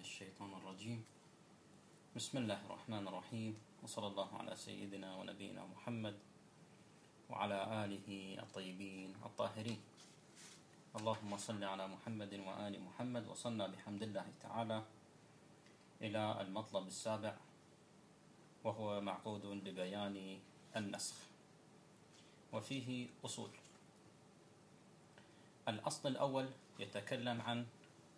الشيطان الرجيم. بسم الله الرحمن الرحيم، وصلى الله على سيدنا ونبينا محمد وعلى آله الطيبين الطاهرين. اللهم صل على محمد وآل محمد. وصلنا بحمد الله تعالى إلى المطلب السابع، وهو معقود لبيان النسخ، وفيه أصول. الأصل الأول يتكلم عن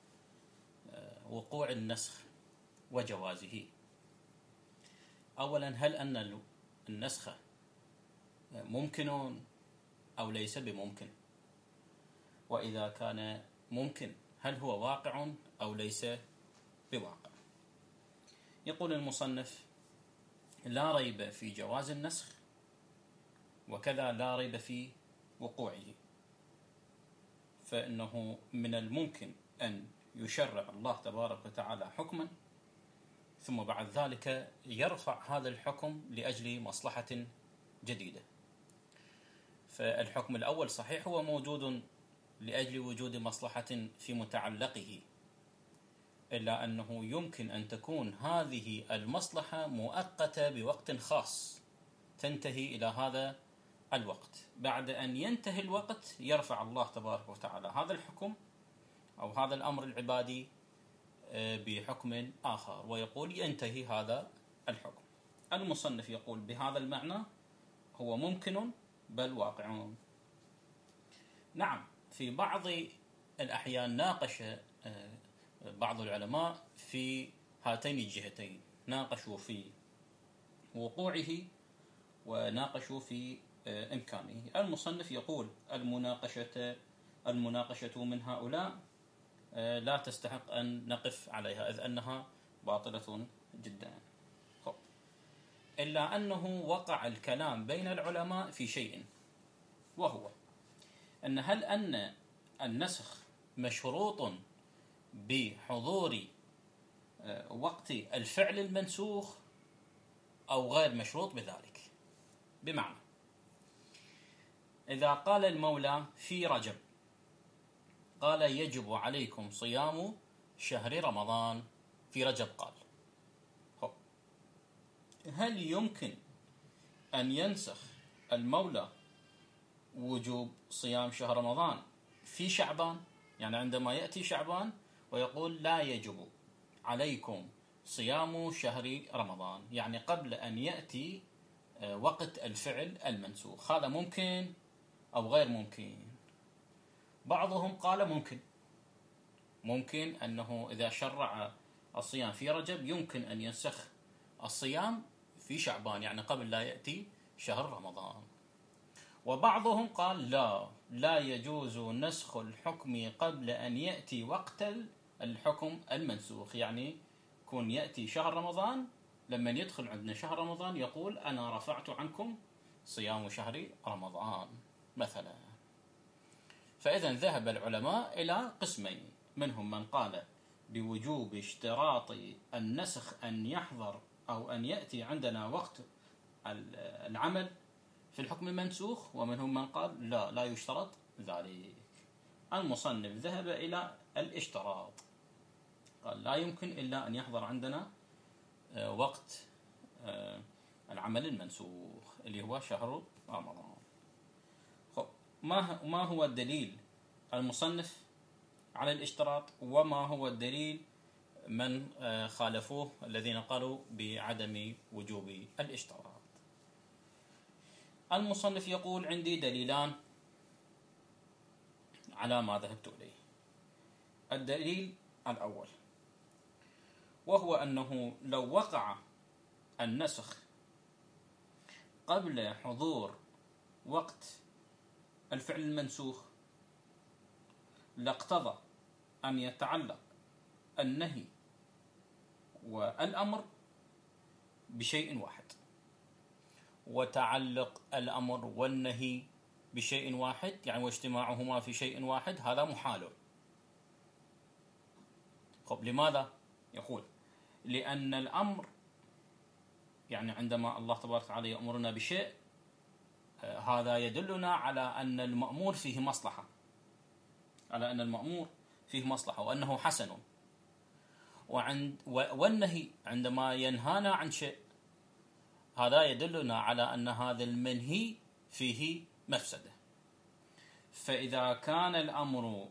وقوع النسخ وجوازه. أولا، هل أن النسخ ممكن أو ليس بممكن؟ وإذا كان ممكن، هل هو واقع أو ليس بواقع؟ يقول المصنف: لا ريب في جواز النسخ، وكذا لا ريب في وقوعه. فإنه من الممكن أن يشرع الله تبارك وتعالى حكما، ثم بعد ذلك يرفع هذا الحكم لأجل مصلحة جديدة. فالحكم الأول صحيح هو موجود لأجل وجود مصلحة في متعلقه، إلا أنه يمكن أن تكون هذه المصلحة مؤقتة بوقت خاص تنتهي إلى هذا الوقت. بعد أن ينتهي الوقت يرفع الله تبارك وتعالى هذا الحكم أو هذا الأمر العبادي بحكم آخر، ويقول ينتهي هذا الحكم. المصنف يقول بهذا المعنى هو ممكن بل واقع. نعم، في بعض الأحيان ناقش بعض العلماء في هاتين الجهتين، ناقشوا في وقوعه وناقشوا في إمكانه. المصنف يقول المناقشة من هؤلاء لا تستحق أن نقف عليها، إذ أنها باطلة جدا. إلا أنه وقع الكلام بين العلماء في شيء، وهو أن هل أن النسخ مشروط بحضور وقت الفعل المنسوخ أو غير مشروط بذلك. بمعنى، إذا قال المولى في رجب، قال يجب عليكم صيام شهر رمضان في رجب، قال هل يمكن أن ينسخ المولى وجوب صيام شهر رمضان في شعبان؟ يعني عندما يأتي شعبان ويقول لا يجب عليكم صيام شهر رمضان، يعني قبل أن يأتي وقت الفعل المنسوخ، هذا ممكن أو غير ممكن؟ بعضهم قال ممكن أنه إذا شرع الصيام في رجب يمكن أن ينسخ الصيام في شعبان، يعني قبل لا يأتي شهر رمضان. وبعضهم قال لا يجوز نسخ الحكم قبل أن يأتي وقت الحكم المنسوخ، يعني يكون يأتي شهر رمضان، لما يدخل عندنا شهر رمضان يقول أنا رفعت عنكم صيام شهر رمضان مثلا. فإذا ذهب العلماء إلى قسمين، منهم من قال بوجوب اشتراط النسخ أن يحضر أو أن يأتي عندنا وقت العمل في الحكم المنسوخ، ومنهم من قال لا يشترط ذلك. المصنف ذهب إلى الاشتراط، قال لا يمكن إلا أن يحضر عندنا وقت العمل المنسوخ اللي هو شهر رمضان. ما هو الدليل المصنف على الاشتراط، وما هو الدليل من خالفوه الذين قالوا بعدم وجوب الاشتراط؟ المصنف يقول عندي دليلان على ما ذهبت إليه. الدليل الأول وهو أنه لو وقع النسخ قبل حضور وقت الفعل المنسوخ لاقتضى أن يتعلق النهي والأمر بشيء واحد، وتعلق الأمر والنهي بشيء واحد يعني واجتماعهما في شيء واحد هذا محال. لماذا؟ يقول لأن الأمر يعني عندما الله تبارك وتعالى يأمرنا بشيء هذا يدلنا على أن المأمور فيه مصلحة، وأنه حسن. والنهي عندما ينهانا عن شيء، هذا يدلنا على أن هذا المنهي فيه مفسدة. فإذا كان الأمر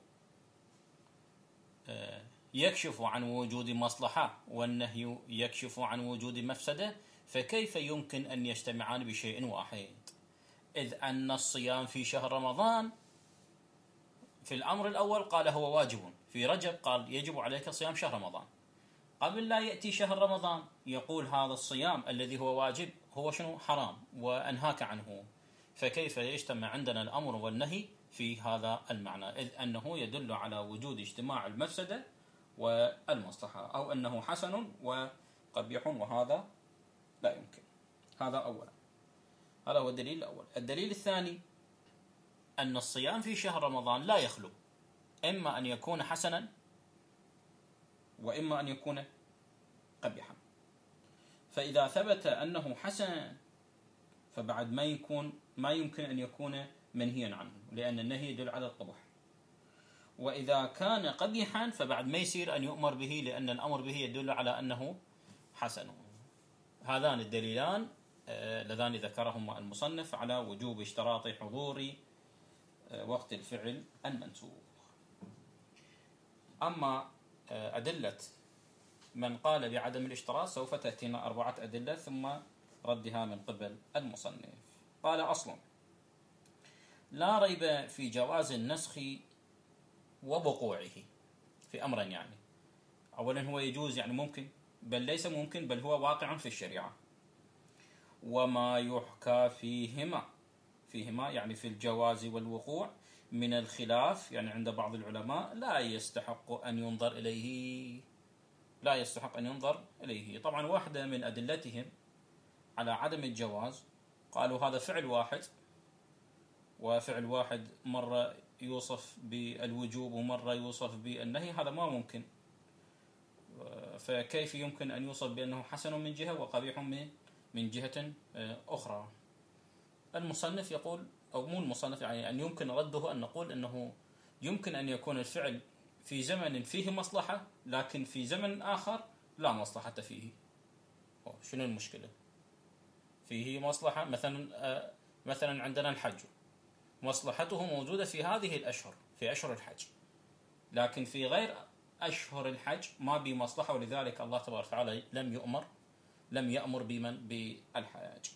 يكشف عن وجود مصلحة والنهي يكشف عن وجود مفسدة، فكيف يمكن أن يجتمعان بشيء واحد؟ إذ أن الصيام في شهر رمضان في الأمر الأول قال هو واجب، في رجب قال يجب عليك صيام شهر رمضان، قبل لا يأتي شهر رمضان يقول هذا الصيام الذي هو واجب هو شنو؟ حرام وأنهاك عنه. فكيف يجتمع عندنا الأمر والنهي في هذا المعنى؟ إذ أنه يدل على وجود اجتماع المفسدة والمصلحة، أو أنه حسن وقبيح، وهذا لا يمكن. هذا أولا، هذا هو الدليل الأول. الدليل الثاني أن الصيام في شهر رمضان لا يخلو إما أن يكون حسنا وإما أن يكون قبيحا. فإذا ثبت أنه حسن فبعد ما يمكن أن يكون منهيا عنه، لأن النهي يدل على القبح. وإذا كان قبيحا فبعد ما يصير أن يؤمر به، لأن الأمر به يدل على أنه حسن. هذان الدليلان اللذان ذكرهما المصنف على وجوب اشتراط حضور وقت الفعل المنسوخ. أما أدلة من قال بعدم الاشتراط سوف تأتينا 4 أدلة ثم ردها من قبل المصنف. قال: أصلا لا ريب في جواز النسخ ووقوعه في أمرين، يعني أولا هو يجوز، يعني ممكن، بل ليس ممكن، بل هو واقع في الشريعة. وما يحكى فيهما يعني في الجواز والوقوع من الخلاف، يعني عند بعض العلماء لا يستحق أن ينظر إليه. طبعا واحدة من أدلتهم على عدم الجواز قالوا هذا فعل واحد، وفعل واحد مرة يوصف بالوجوب ومرة يوصف بالنهي، هذا ما ممكن. فكيف يمكن أن يوصف بأنه حسن من جهة وقبيح من جهة أخرى؟ المصنف يقول، أو مو المصنف، يعني أن يمكن رده أن نقول أنه يمكن أن يكون الفعل في زمن فيه مصلحة، لكن في زمن آخر لا مصلحة فيه. شنو المشكلة؟ فيه مصلحة، مثلا عندنا الحج، مصلحته موجودة في هذه الأشهر، في أشهر الحج، لكن في غير أشهر الحج ما بي مصلحة، ولذلك الله تبارك وتعالى لم يأمر بالحج.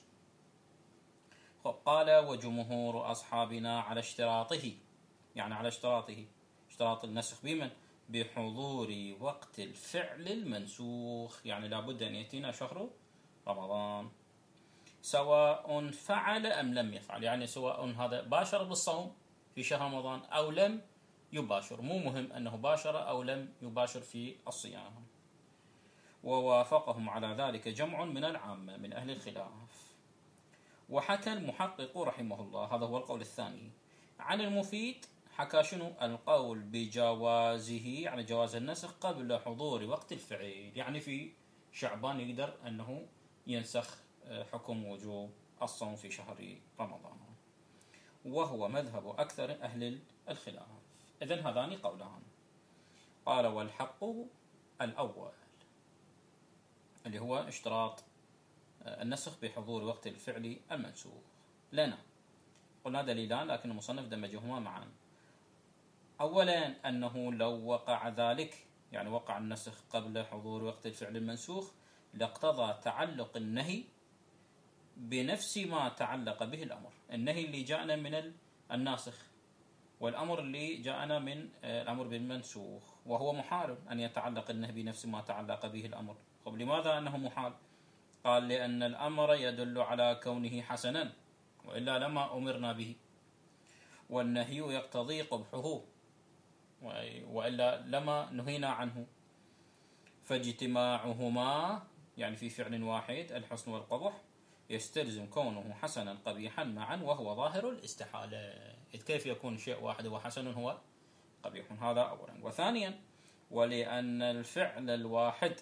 قال: وجمهور أصحابنا على اشتراطه، يعني على اشتراط النسخ بحضور وقت الفعل المنسوخ، يعني لابد أن يأتينا شهر رمضان سواء فعل أم لم يفعل، يعني سواء هذا باشر بالصوم في شهر رمضان أو لم يباشر، مو مهم أنه باشر أو لم يباشر في الصيام. ووافقهم على ذلك جمع من العامة من أهل الخلاف. وحكى المحقق رحمه الله، هذا هو القول الثاني، عن المفيد، حكى شنو؟ القول بجوازه، يعني جواز النسخ قبل حضور وقت الفعل، يعني في شعبان يقدر أنه ينسخ حكم وجوب الصوم في شهر رمضان، وهو مذهب أكثر أهل الخلاف. إذن هذان قولان. قال: والحق الأول اللي هو اشتراط النسخ بحضور وقت الفعل المنسوخ. لنا قلنا دليلان لكن المصنف دمجهما معا. أولا أنه لو وقع ذلك، يعني وقع النسخ قبل حضور وقت الفعل المنسوخ، لاقتضى تعلق النهي بنفس ما تعلق به الأمر. النهي اللي جاءنا من الناسخ، والأمر اللي جاءنا من الأمر بالمنسوخ، وهو محال أن يتعلق النهي بنفس ما تعلق به الأمر. طب لماذا أنه محال؟ قال: لأن الأمر يدل على كونه حسنا، وإلا لما أمرنا به، والنهي يقتضي قبحه، وإلا لما نهينا عنه. فاجتماعهما، يعني في فعل واحد، الحسن والقبح، يستلزم كونه حسنا قبيحا معا، وهو ظاهر الاستحالة. إذ كيف يكون شيء واحد هو حسن هو قبيح؟ هذا أولا. وثانيا، ولأن الفعل الواحد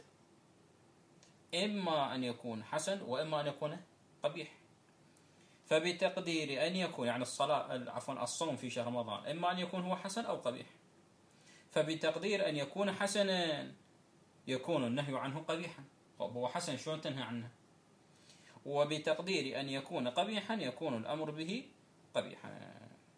إما أن يكون حسن وإما أن يكون قبيح، فبتقدير أن يكون، يعني الصوم في شهر رمضان إما أن يكون هو حسن أو قبيح، فبتقدير أن يكون حسنا يكون النهي عنه قبيحا. طب هو حسن شلون تنهى عنه؟ وبتقدير أن يكون قبيحا يكون الأمر به قبيحا.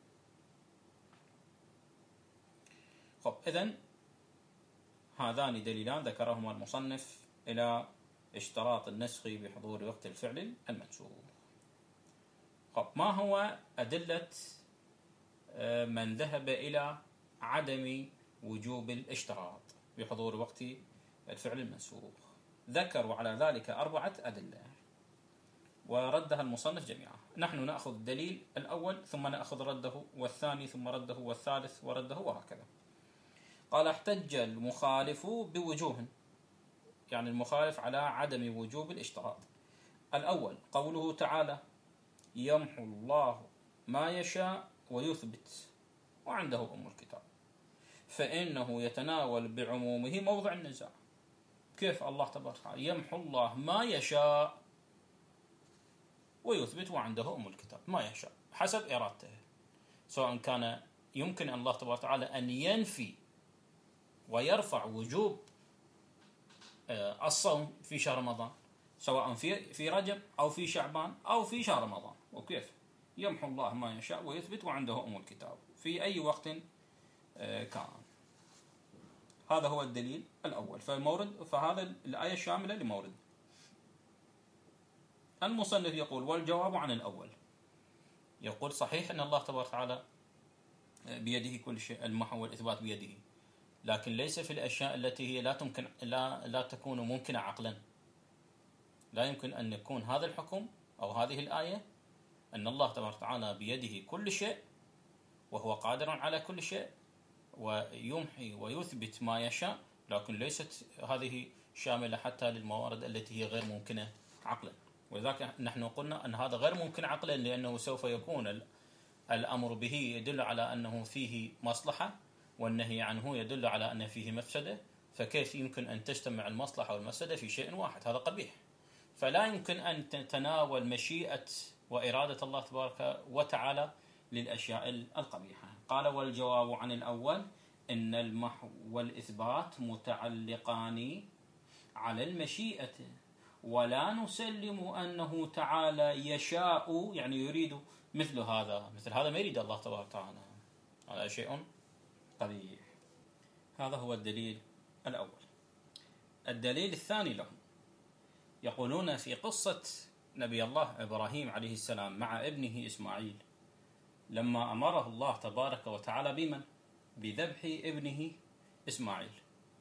خب إذن هذان دليلان ذكرهما المصنف إلى اشتراط النسخ بحضور وقت الفعل المنسوخ. خب ما هو أدلة من ذهب إلى عدم وجوب الاشتراط بحضور وقت الفعل المنسوخ؟ ذكروا على ذلك 4 أدلة وردها المصنف جميعا. نحن نأخذ الدليل الأول ثم نأخذ رده، والثاني ثم رده، والثالث ورده، وهكذا. قال: احتج المخالف بوجوه، يعني المخالف على عدم وجوب الاشتراط. الأول قوله تعالى: يمحو الله ما يشاء ويثبت وعنده أم الكتاب، فإنه يتناول بعمومه موضع النزاع. كيف الله تبارك وتعالى يمحو الله ما يشاء ويثبت وعنده أم الكتاب؟ ما يشاء حسب إرادته، سواء كان يمكن أن الله تبارك وتعالى أن ينفي ويرفع وجوب الصوم في شهر رمضان، سواء في رجب أو في شعبان أو في شهر رمضان. وكيف يمحو الله ما يشاء ويثبت وعنده أم الكتاب في أي وقت كان. هذا هو الدليل الأول. فهذا الآية شاملة لمورد. المصنف يقول: والجواب عن الأول. يقول: صحيح أن الله تبارك وتعالى بيده كل شيء، المحو والإثبات بيده، لكن ليس في الأشياء التي هي لا تكون ممكنة عقلا. لا يمكن أن يكون هذا الحكم أو هذه الآية أن الله تبارك وتعالى بيده كل شيء وهو قادر على كل شيء ويمحي ويثبت ما يشاء، لكن ليست هذه شاملة حتى للموارد التي هي غير ممكنة عقلا. ولذلك نحن قلنا أن هذا غير ممكن عقلا، لأنه سوف يكون الأمر به يدل على أنه فيه مصلحة، والنهي عنه يدل على أن فيه مفسدة. فكيف يمكن أن تجتمع المصلحة والمفسدة في شيء واحد؟ هذا قبيح. فلا يمكن أن تتناول مشيئة وإرادة الله تبارك وتعالى للأشياء القبيحة. قال: والجواب عن الأول إن المحو والإثبات متعلقان على المشيئة، ولا نسلم أنه تعالى يشاء، يعني يريد مثل هذا ما يريد الله تبارك وتعالى، هذا شيء قبيح. هذا هو الدليل الأول. الدليل الثاني لهم يقولون في قصة نبي الله إبراهيم عليه السلام مع ابنه إسماعيل، لما أمره الله تبارك وتعالى بذبح ابنه إسماعيل،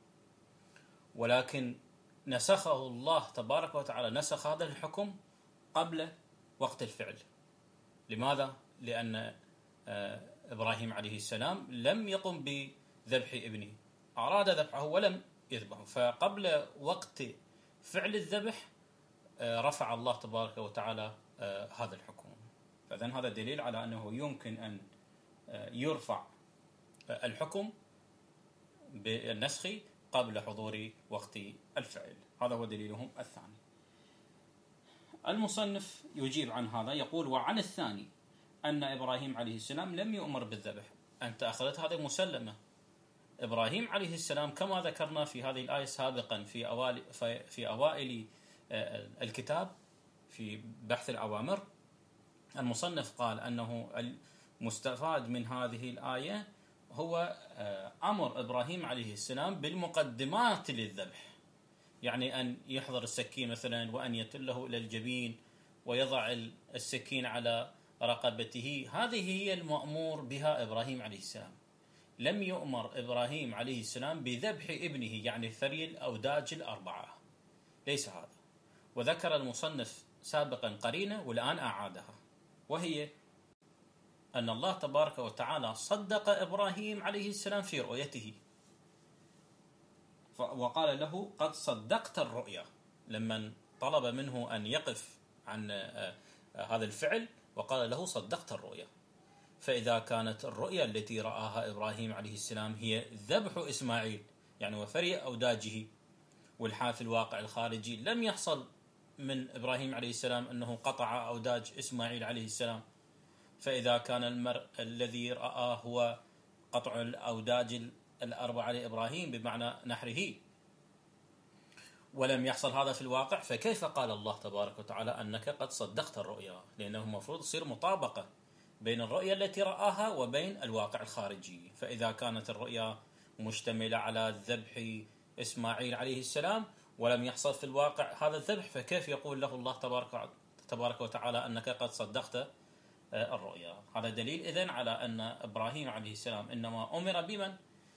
ولكن نسخه الله تبارك وتعالى، نسخ هذا الحكم قبل وقت الفعل. لماذا؟ لأن إبراهيم عليه السلام لم يقم بذبح ابنه، أراد ذبحه ولم يذبحه، فقبل وقت فعل الذبح رفع الله تبارك وتعالى هذا الحكم. فإذن هذا دليل على أنه يمكن أن يرفع الحكم بالنسخ قبل حضور وقت الفعل. هذا هو دليلهم الثاني. المصنف يجيب عن هذا، يقول: وعن الثاني أن إبراهيم عليه السلام لم يؤمر بالذبح. أنت أخذت هذه مسلمة. إبراهيم عليه السلام كما ذكرنا في هذه الآية سابقا في أوائل الكتاب في بحث الأوامر، المصنف قال أنه المستفاد من هذه الآية هو أمر إبراهيم عليه السلام بالمقدمات للذبح، يعني أن يحضر السكين مثلا وأن يتله إلى الجبين ويضع السكين على رقبته. هذه هي المأمور بها إبراهيم عليه السلام. لم يؤمر إبراهيم عليه السلام بذبح ابنه، يعني ثري الأوداج الأربعة، ليس هذا. وذكر المصنف سابقا قرينة والآن أعادها، وهي أن الله تبارك وتعالى صدق إبراهيم عليه السلام في رؤيته، وقال له: قد صدقت الرؤيا، لمن طلب منه أن يقف عن هذا الفعل وقال له: صدقت الرؤيا. فإذا كانت الرؤيا التي رآها إبراهيم عليه السلام هي ذبح إسماعيل، يعني وفري أوداجه، والحال في الواقع الخارجي لم يحصل من إبراهيم عليه السلام أنه قطع أوداج إسماعيل عليه السلام، فإذا كان المرء الذي رآه هو قطع الأوداج الأربعة لإبراهيم بمعنى نحره، ولم يحصل هذا في الواقع، فكيف قال الله تبارك وتعالى أنك قد صدقت الرؤيا؟ لأنه المفروض تصير مطابقة بين الرؤيا التي رآها وبين الواقع الخارجي. فإذا كانت الرؤيا مشتملة على ذبح إسماعيل عليه السلام ولم يحصل في الواقع هذا الذبح، فكيف يقول له الله تبارك وتعالى أنك قد صدقت الرؤيا؟ هذا دليل إذن على أن إبراهيم عليه السلام إنما أمر بمن؟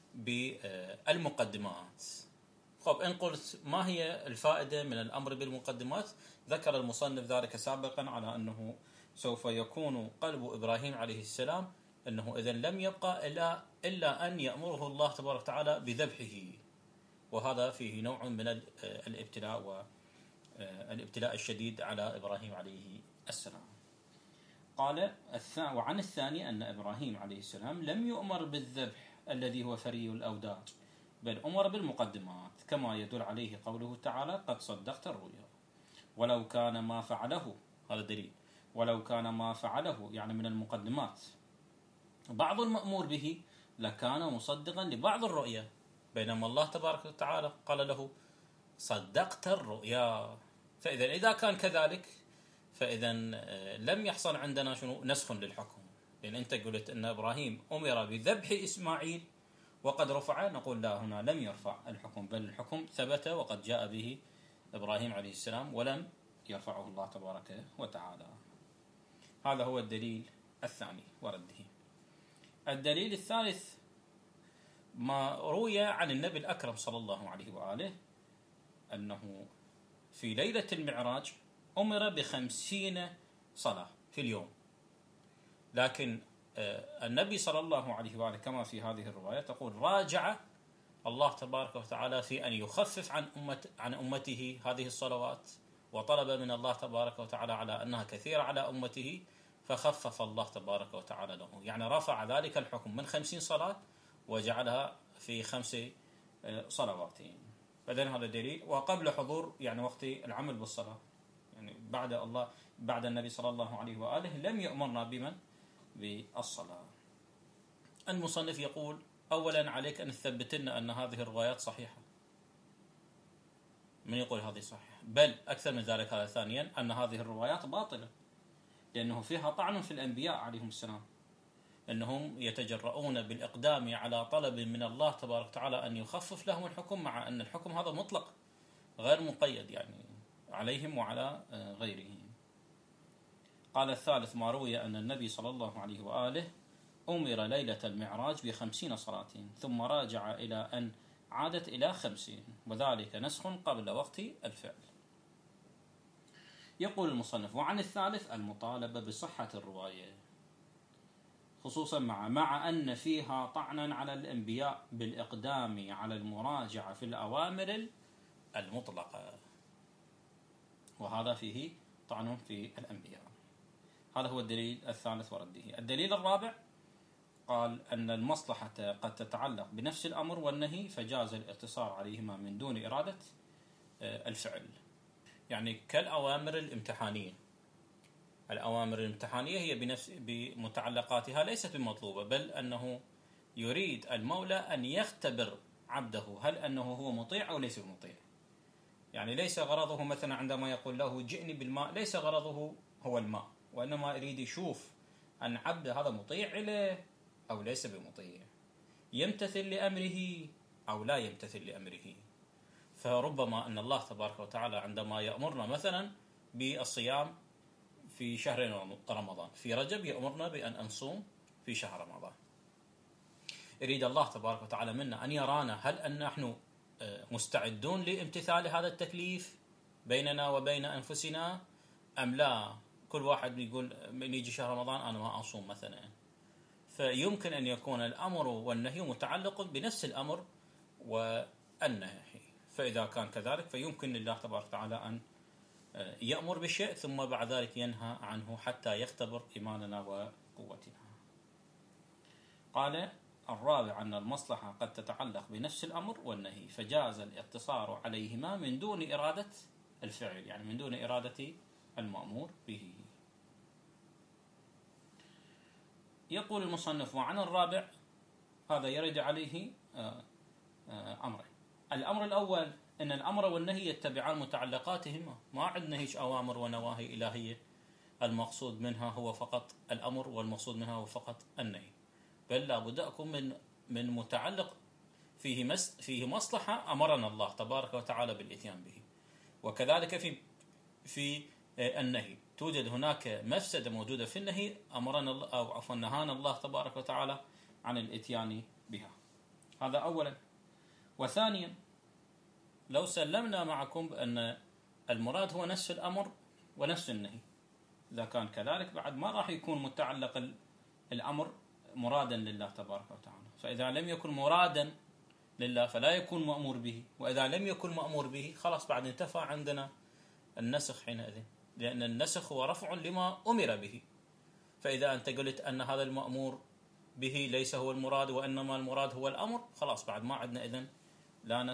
بالمقدمات. طب إن قلت ما هي الفائدة من الأمر بالمقدمات؟ ذكر المصنف ذلك سابقا على أنه سوف يكون قلب إبراهيم عليه السلام أنه إذن لم يبقى إلا أن يأمره الله تبارك وتعالى بذبحه، وهذا فيه نوع من الابتلاء والابتلاء الشديد على إبراهيم عليه السلام. قال وعن الثاني أن إبراهيم عليه السلام لم يؤمر بالذبح الذي هو فري الأوداج، بل أمر بالمقدمات، كما يدل عليه قوله تعالى قد صدقت الرؤيا. ولو كان ما فعله، هذا دليل، ولو كان ما فعله يعني من المقدمات بعض المأمور به لكان مصدقا لبعض الرؤيا، بينما الله تبارك وتعالى قال له صدقت الرؤيا. فإذا إذا كان كذلك فإذا لم يحصل عندنا نسخ للحكم، لأن أنت قلت أن إبراهيم أمر بذبح إسماعيل وقد رفع، نقول لا، هنا لم يرفع الحكم، بل الحكم ثبت وقد جاء به إبراهيم عليه السلام ولم يرفعه الله تبارك وتعالى. هذا هو الدليل الثاني ورده. الدليل الثالث ما روي عن النبي الأكرم صلى الله عليه وآله أنه في ليلة المعراج أمر ب50 صلاة في اليوم، لكن النبي صلى الله عليه وآله كما في هذه الرواية تقول راجع الله تبارك وتعالى في أن يخفف عن أمته هذه الصلوات، وطلب من الله تبارك وتعالى على أنها كثيرة على أمته، فخفف الله تبارك وتعالى له، يعني رفع ذلك الحكم من 50 صلاة وجعلها في 5 صلوات. فإذن هذا دليل، وقبل حضور يعني وقت العمل بالصلاة، يعني بعد النبي صلى الله عليه وآله لم يأمرنا بمن؟ بالصلاة. المصنف يقول أولا عليك أن تثبت لنا أن هذه الروايات صحيحة. من يقول هذه صحيحة؟ بل أكثر من ذلك، هذا ثانيا أن هذه الروايات باطلة، لأنه فيها طعن في الأنبياء عليهم السلام، أنهم يتجرؤون بالإقدام على طلب من الله تبارك وتعالى أن يخفف لهم الحكم، مع أن الحكم هذا مطلق غير مقيد يعني عليهم وعلى غيرهم. قال الثالث ما روي أن النبي صلى الله عليه وآله أمر ليلة المعراج ب50 صلاة ثم راجع إلى أن عادت إلى 50، وذلك نسخ قبل وقت الفعل. يقول المصنف وعن الثالث المطالبة بصحة الرواية، خصوصا مع أن فيها طعنا على الأنبياء بالإقدام على المراجعة في الأوامر المطلقة، وهذا فيه طعن في الأنبياء. هذا هو الدليل الثالث ورده. الدليل الرابع قال أن المصلحة قد تتعلق بنفس الأمر والنهي، فجاز الاقتصار عليهما من دون إرادة الفعل، يعني كالأوامر الامتحانية. الأوامر الامتحانية هي بمتعلقاتها ليست بمطلوبة، بل أنه يريد المولى أن يختبر عبده هل أنه هو مطيع أو ليس مطيع. يعني ليس غرضه مثلا عندما يقول له جئني بالماء، ليس غرضه هو الماء، وإنما يريد يشوف أن عبد هذا مطيع إليه أو ليس بمطيع، يمتثل لأمره أو لا يمتثل لأمره. فربما أن الله تبارك وتعالى عندما يأمرنا مثلا بالصيام في شهر رمضان، في رجب يأمرنا بأن نصوم في شهر رمضان، يريد الله تبارك وتعالى منا أن يرانا هل أن نحن مستعدون لامتثال هذا التكليف بيننا وبين أنفسنا أم لا. كل واحد يقول من يجي شهر رمضان أنا ما أصوم مثلا، فيمكن أن يكون الأمر والنهي متعلق بنفس الأمر والنهي. فإذا كان كذلك فيمكن لله تبارك وتعالى أن يأمر بالشيء ثم بعد ذلك ينهى عنه حتى يختبر إيماننا وقوتنا. قال الرابع أن المصلحة قد تتعلق بنفس الأمر والنهي، فجاز الاقتصار عليهما من دون إرادة الفعل، يعني من دون إرادة المأمور به. يقول المصنف وعن الرابع، هذا يرد عليه أمرين. الأمر الأول أن الأمر والنهي يتبعان متعلقاتهما، ما عندنا هيك أوامر ونواهي إلهية المقصود منها هو فقط الأمر والمقصود منها هو فقط النهي، بل لابد أكون من متعلق فيه مصلحة أمرنا الله تبارك وتعالى بالإتيان به، وكذلك في النهي توجد هناك مفسدة موجودة في النهي أمرنا الله أو عفوا نهانا الله تبارك وتعالى عن الإتيان بها. هذا أولا. وثانيا، لو سلمنا معكم بأن المراد هو نفس الأمر ونفس النهي، إذا كان كذلك بعد ما راح يكون متعلق الأمر مرادا لله تبارك وتعالى، فإذا لم يكن مرادا لله فلا يكون مأمور به، وإذا لم يكن مأمور به خلاص بعد انتفى عندنا النسخ حينئذ، لأن النسخ هو رفع لما أمر به. فإذا أنت قلت أن هذا المأمور به ليس هو المراد وإنما المراد هو الأمر، خلاص بعد ما عندنا إذن لا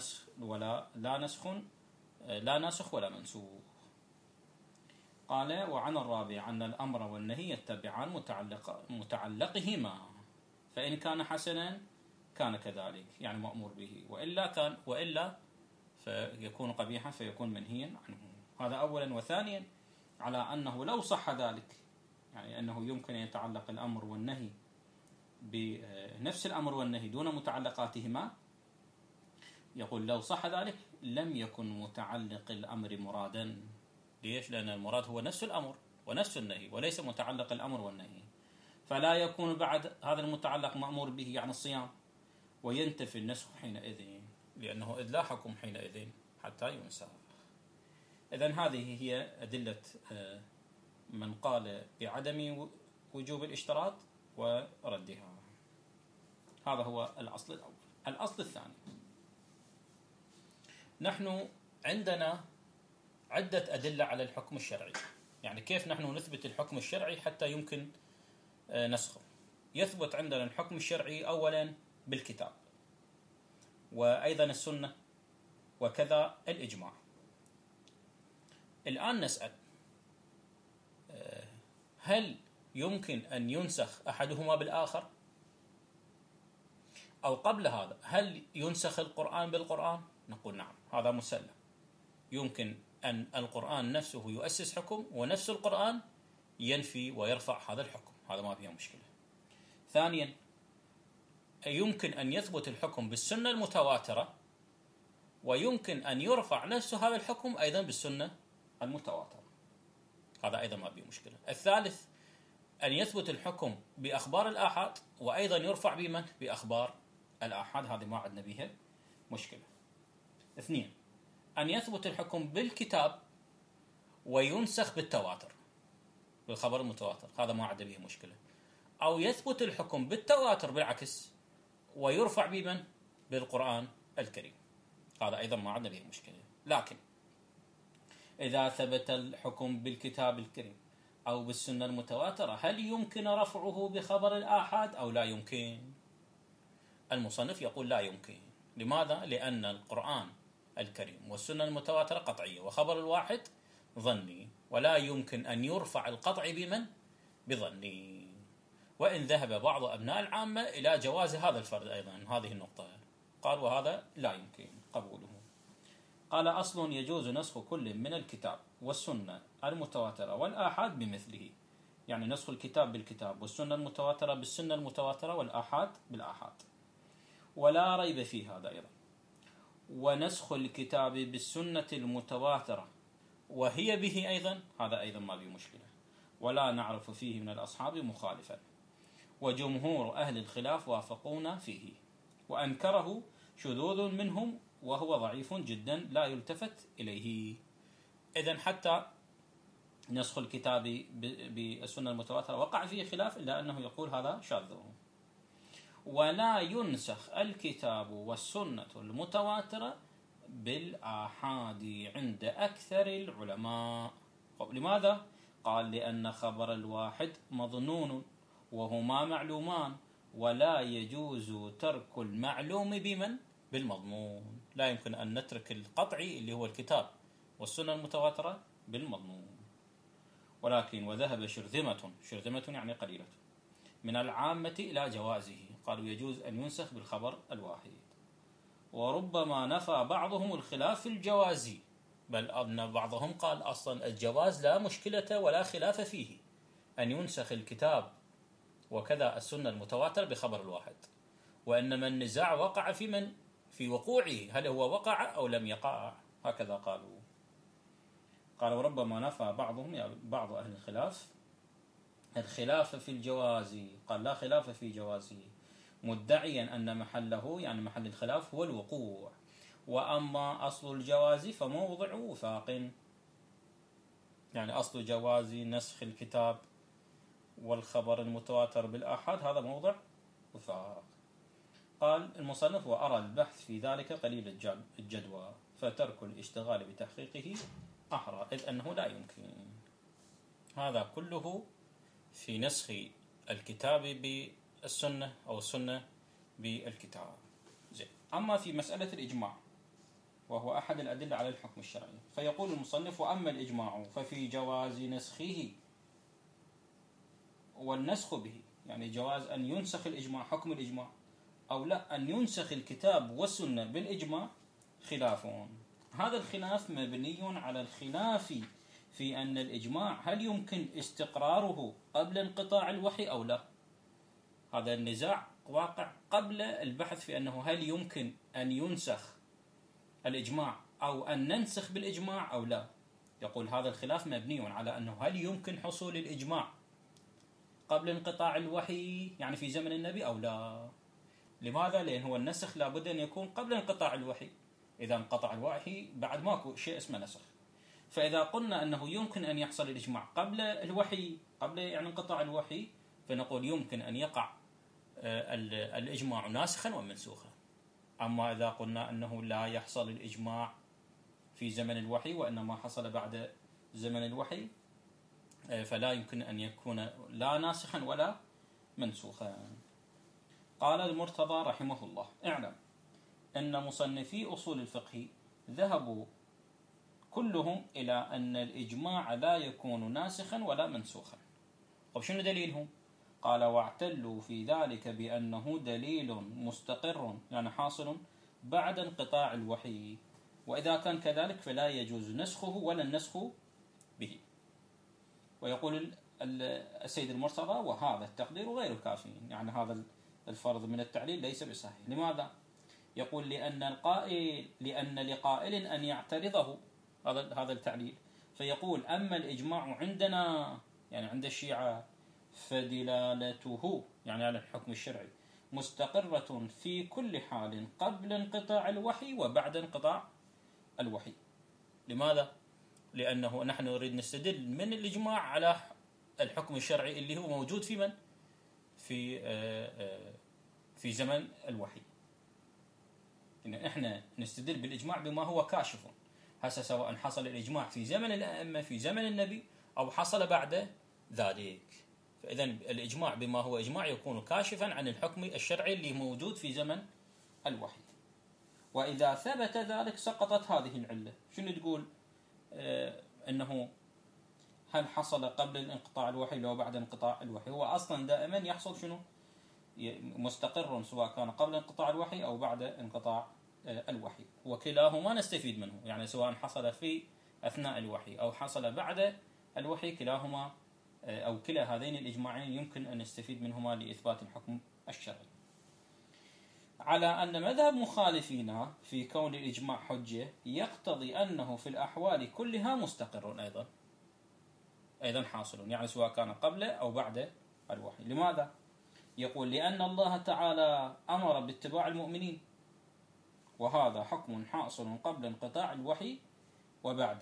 نسخ ولا منسوخ. قال: وعن الرابع أن الأمر والنهي يتبعان متعلقهما، فإن كان حسنا كان كذلك يعني مأمور به، وإلا فيكون قبيحا فيكون منهيا عنه. هذا أولا. وثانيا، على أنه لو صح ذلك، يعني أنه يمكن أن يتعلق الأمر والنهي بنفس الأمر والنهي دون متعلقاتهما، يقول لو صح ذلك لم يكن متعلق الأمر مرادا. ليش؟ لأن المراد هو نفس الأمر ونفس النهي وليس متعلق الأمر والنهي، فلا يكون بعد هذا المتعلق مأمور به يعني الصيام، وينتفي النسخ حينئذ، لأنه إذ لا حكم حينئذ حتى ينسخ. إذن هذه هي أدلة من قال بعدم وجوب الاشتراط وردها. هذا هو الأصل الأول. الأصل الثاني، نحن عندنا عدة أدلة على الحكم الشرعي، يعني كيف نحن نثبت الحكم الشرعي حتى يمكن نسخه. يثبت عندنا الحكم الشرعي أولا بالكتاب، وأيضا السنة، وكذا الإجماع. الآن نسأل: هل يمكن أن ينسخ أحدهما بالآخر؟ أو قبل هذا، هل ينسخ القرآن بالقرآن؟ نقول نعم، هذا مسلم، يمكن أن القرآن نفسه يؤسس حكم ونفس القرآن ينفي ويرفع هذا الحكم، هذا ما فيها مشكلة. ثانيا، يمكن أن يثبت الحكم بالسنة المتواترة، ويمكن أن يرفع نفس هذا الحكم أيضا بالسنة المتواترة، هذا أيضا ما فيه مشكلة. الثالث، أن يثبت الحكم بأخبار الآحاد وأيضا يرفع بمن؟ بأخبار الآحاد، هذه ما عندنا بها مشكلة. اثنين، أن يثبت الحكم بالكتاب وينسخ بالتواتر، بالخبر المتواتر، هذا ما عندنا به مشكلة. أو يثبت الحكم بالتواتر بالعكس ويرفع بمن؟ بالقرآن الكريم، هذا أيضا ما عندنا به مشكلة. لكن إذا ثبت الحكم بالكتاب الكريم أو بالسنة المتواترة، هل يمكن رفعه بخبر الآحاد أو لا يمكن؟ المصنف يقول لا يمكن. لماذا؟ لأن القرآن الكريم والسنة المتواترة قطعية، وخبر الواحد ظني، ولا يمكن أن يرفع القطع بمن؟ بظني. وإن ذهب بعض أبناء العامة إلى جواز هذا الفرد أيضا، هذه النقطة، قال وهذا لا يمكن قبوله. قال: أصل يجوز نسخ كل من الكتاب والسنة المتواترة والآحاد بمثله، يعني نسخ الكتاب بالكتاب والسنة المتواترة بالسنة المتواترة والآحاد بالآحاد، ولا ريب في هذا أيضا. ونسخ الكتاب بالسنة المتواترة وهي به أيضا، هذا أيضا ما به مشكلة، ولا نعرف فيه من الأصحاب مخالفا، وجمهور أهل الخلاف وافقونا فيه، وأنكره شذوذ منهم وهو ضعيف جدا لا يلتفت إليه. إذن حتى نسخ الكتاب بالسنة المتواترة وقع فيه خلاف، إلا أنه يقول هذا شاذ. ولا ينسخ الكتاب والسنة المتواترة بالآحاد عند أكثر العلماء. لماذا؟ قال: لأن خبر الواحد مظنون وهما معلومان، ولا يجوز ترك المعلوم بمن؟ بالمضمون. لا يمكن أن نترك القطعي اللي هو الكتاب والسنة المتواترة بالمضمون. ولكن وذهب شرذمة يعني قليلة من العامة إلى جوازه، قالوا يجوز أن ينسخ بالخبر الواحد. وربما نفى بعضهم الخلاف في الجواز، بل أن بعضهم قال أصلا الجواز لا مشكلة ولا خلاف فيه أن ينسخ الكتاب وكذا السنة المتواتر بخبر الواحد، وإنما النزاع وقع في وقوعه، هل هو وقع أو لم يقع، هكذا قالوا. قال وربما نفى بعضهم، يعني بعض أهل الخلاف في الجواز، قال لا خلاف في جوازه، مدعيا أن محله يعني محل الخلاف هو الوقوع، وأما أصل الجواز فموضع وفاق، يعني أصل جواز نسخ الكتاب والخبر المتواتر بالآحاد هذا موضع وفاق. قال المصنف وأرى البحث في ذلك قليل الجدوى، فترك الاشتغال بتحقيقه أحرى، إذ أنه لا يمكن. هذا كله في نسخ الكتاب بالسنة أو السنة بالكتاب. زين. أما في مسألة الإجماع وهو أحد الأدلة على الحكم الشرعي، فيقول المصنف وأما الإجماع ففي جواز نسخه والنسخ به، يعني جواز أن ينسخ الإجماع، حكم الإجماع، أو لا أن ينسخ الكتاب والسنة بالإجماع خلاف. هذا الخلاف مبني على الخلاف في أن الإجماع هل يمكن استقراره قبل انقطاع الوحي أو لا. هذا النزاع واقع قبل البحث في أنه هل يمكن أن ينسخ الإجماع أو أن ننسخ بالإجماع أو لا. يقول هذا الخلاف مبني على أنه هل يمكن حصول الإجماع قبل انقطاع الوحي، يعني في زمن النبي، أو لا. لماذا؟ لأن هو النسخ لابد أن يكون قبل انقطاع الوحي، إذا انقطع الوحي بعد ماكو شيء اسمه نسخ. فإذا قلنا أنه يمكن أن يحصل الإجماع قبل الوحي، قبل يعني انقطاع الوحي، فنقول يمكن أن يقع الإجماع ناسخا ومنسوخا. أما إذا قلنا أنه لا يحصل الإجماع في زمن الوحي وإنما حصل بعد زمن الوحي، فلا يمكن أن يكون لا ناسخا ولا منسوخا. قال المرتضى رحمه الله اعلم أن مصنفي أصول الفقه ذهبوا كلهم إلى أن الإجماع لا يكون ناسخا ولا منسوخا. طب شنو دليلهم؟ قال واعتلوا في ذلك بأنه دليل مستقر، يعني حاصل بعد انقطاع الوحي، وإذا كان كذلك فلا يجوز نسخه ولا النسخ به. ويقول السيد المرتضى وهذا التقدير غير كافي، يعني هذا الفرض من التعليل ليس بصحيح. لماذا؟ يقول لأن لقائل أن يعترضه هذا التعليل، فيقول أما الإجماع عندنا، يعني عند الشيعة، فدلالته يعني على الحكم الشرعي مستقرة في كل حال قبل انقطاع الوحي وبعد انقطاع الوحي. لماذا؟ لأنه نحن نريد نستدل من الإجماع على الحكم الشرعي اللي هو موجود في من؟ في زمن الوحي. إن إحنا نستدل بالإجماع بما هو كاشف، هسه سواء حصل الإجماع في زمن الأئمة في زمن النبي أو حصل بعد ذلك، فإذا الإجماع بما هو إجماع يكون كاشفا عن الحكم الشرعي اللي موجود في زمن الوحي. وإذا ثبت ذلك سقطت هذه العلة. شنو تقول؟ أنه هل حصل قبل انقطاع الوحي لو بعد انقطاع الوحي؟ هو أصلا دائما يحصل شنو؟ مستقر سواء كان قبل انقطاع الوحي أو بعد انقطاع الوحي، وكلاهما نستفيد منه، يعني سواء حصل في أثناء الوحي أو حصل بعد الوحي، كلاهما أو كلا هذين الإجماعين يمكن أن نستفيد منهما لإثبات الحكم الشرعي. على أن مذهب مخالفينا في كون الإجماع حجة يقتضي أنه في الأحوال كلها مستقر أيضا حاصل، يعني سواء كان قبل أو بعد الوحي. لماذا؟ يقول لأن الله تعالى أمر باتباع المؤمنين، وهذا حكم حاصل قبل انقطاع الوحي وبعده.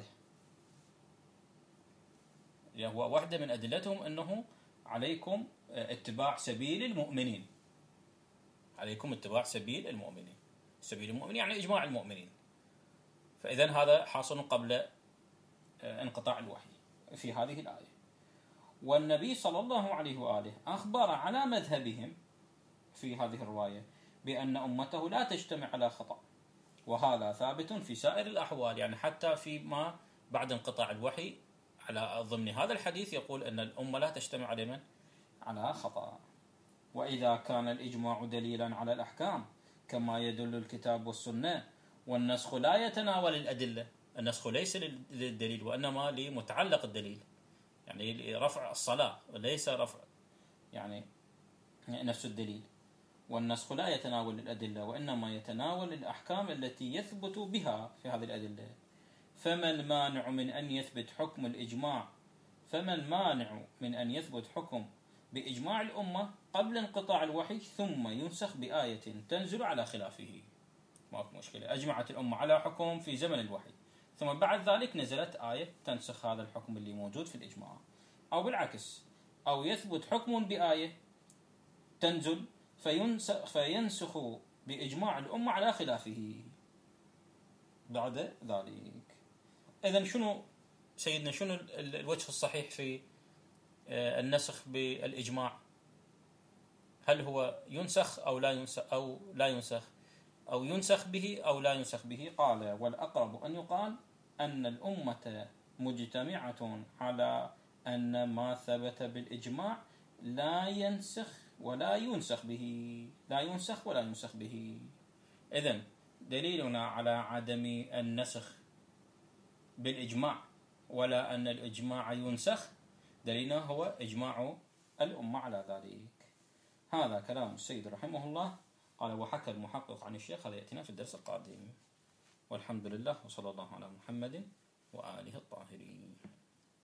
يعني هو واحدة من أدلتهم أنه عليكم اتباع سبيل المؤمنين، عليكم اتباع سبيل المؤمنين، سبيل المؤمنين يعني إجماع المؤمنين، فإذا هذا حاصل قبل انقطاع الوحي في هذه الآية. والنبي صلى الله عليه وآله أخبر على مذهبهم في هذه الرواية بأن أمته لا تجتمع على خطأ، وهذا ثابت في سائر الأحوال، يعني حتى فيما بعد انقطاع الوحي على ضمن هذا الحديث يقول أن الأمة لا تجتمع على خطأ. وإذا كان الإجماع دليلا على الأحكام كما يدل الكتاب والسنة. والنسخ لا يتناول الأدلة، النسخ ليس للدليل وإنما لمتعلق الدليل، يعني رفع الصلاة وليس رفع يعني نفس الدليل. والنسخ لا يتناول الأدلة وإنما يتناول الأحكام التي يثبت بها في هذه الأدلة. فما المانع من أن يثبت حكم الإجماع فما المانع من أن يثبت حكم بإجماع الأمة قبل انقطاع الوحي ثم ينسخ بآية تنزل على خلافه؟ ما في مشكلة، أجمعت الأمة على حكم في زمن الوحي، ثم بعد ذلك نزلت آية تنسخ هذا الحكم اللي موجود في الإجماع، أو بالعكس، أو يثبت حكم بآية تنزل فينسخ بإجماع الأمة على خلافه بعد ذلك. إذن شنو سيدنا، شنو الوجه الصحيح في النسخ بالإجماع؟ هل هو ينسخ أو لا ينسخ أو لا ينسخ، أو ينسخ به أو لا ينسخ به؟ قال: والأقرب أن يقال أن الأمة مجتمعة على أن ما ثبت بالإجماع لا ينسخ ولا ينسخ به، لا ينسخ ولا ينسخ به. إذن دليلنا على عدم النسخ بالإجماع ولا أن الإجماع ينسخ، دليلنا هو إجماع الأمة على ذلك. هذا كلام السيد رحمه الله. قال: وحكى المحقق عن الشيخ. هذا يأتينا في الدرس القادم، والحمد لله، وصلى الله على محمد وآله الطاهرين.